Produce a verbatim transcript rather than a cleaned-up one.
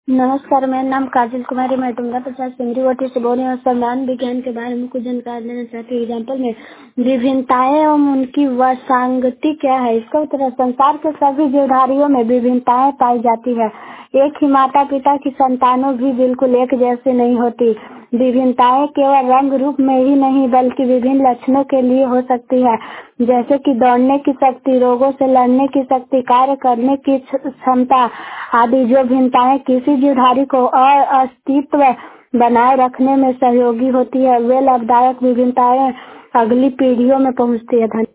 नमस्कार, मेरा नाम काजल कुमारी। मैं डूंगा प्रसाद सिंगरीवटी से बोल रही हूँ। संविधान विज्ञान के बारे में कुछ जानकारी देना चाहती हूँ। एग्जाम्पल में विभिन्नताएं एवं उनकी वसांगति क्या है। इसका उत्तर है, संसार के सभी जीवधारियों में विभिन्नताएं पाई जाती है। एक ही माता पिता की संतानों भी बिल्कुल एक जैसी नहीं होती। विभिन्नताएं केवल रंग रूप में ही नहीं बल्कि विभिन्न लक्षणों के लिए हो सकती है, जैसे कि दौड़ने की शक्ति, रोगों से लड़ने की शक्ति, कार्य करने की क्षमता आदि। जो भिन्नताएं किसी जीवधारी को अस्तित्व बनाए रखने में सहयोगी होती है, वे लाभदायक विभिन्नताएं अगली पीढ़ियों में पहुंचती है। धन्यवाद।